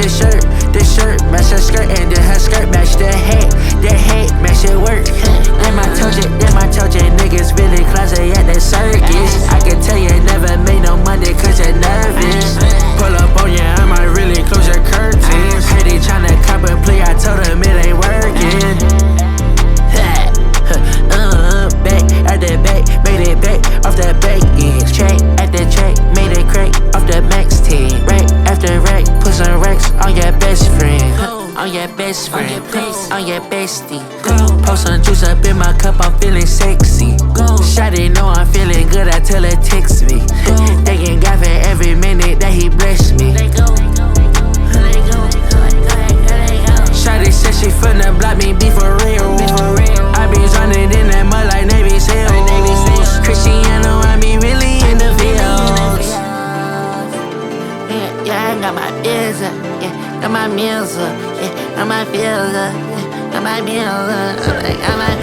match the shirt. The shirt match her skirt, and then her skirt match the hat. The hat match it work. Damn, I told you, niggas really classy at the circus. I can tell you never made no money cause you're nervous. Pull up on you, I might really close your curtains. Hey, they tryna cop and play, I told them it ain't working. Back at the back, made it back off the back end. Track at the track, made it crack off the max 10. Rack after rack, put some racks on your best friend. On your best friend, on your bestie. Post some juice up in my cup, I'm feeling sexy. Shawty know I'm feeling good, I tell her text me. Thanking God for every minute that he blessed me. Shawty said she finna block me, be for real. I be running in that mud like Navy SEALs. Cristiano, I be really in the fields. Yeah, I got my bills up, yeah, got my meals up, yeah, got my bills up, yeah, got my meals up, got my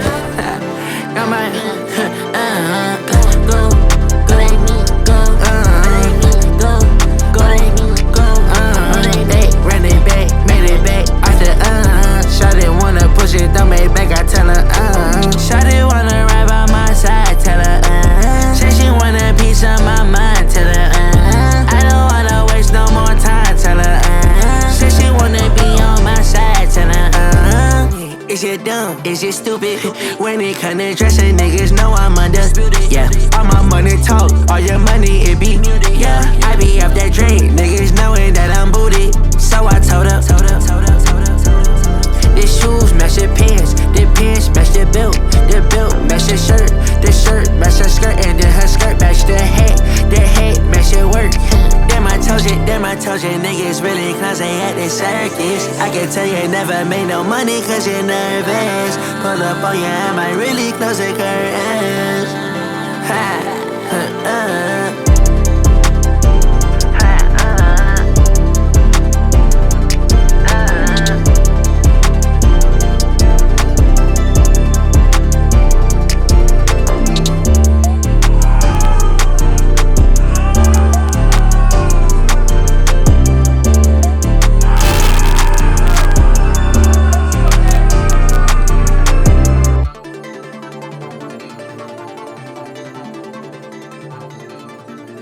running back, made it back off the Shawty wanna push it, don't make back, I tell her Shawty wanna ride by my side, tell her Say she want a piece of my mind, tell her I don't wanna waste no more time, tell her Say she wanna be on my side, tell her Is you dumb? Is you stupid? When it come to dressing, niggas know I'm undisputed. Yeah, all my money talk, all your money it be muted. Yeah, I be up that drain, niggas knowing that I'm booted. So I told up. The shoes match the pants match the belt match the shirt match her skirt, and then her skirt match the hat match the work. Damn, I told you, niggas really classy at the circus. I can tell you never made no money cause you're nervous. Pull up on you, I might really close the curtains.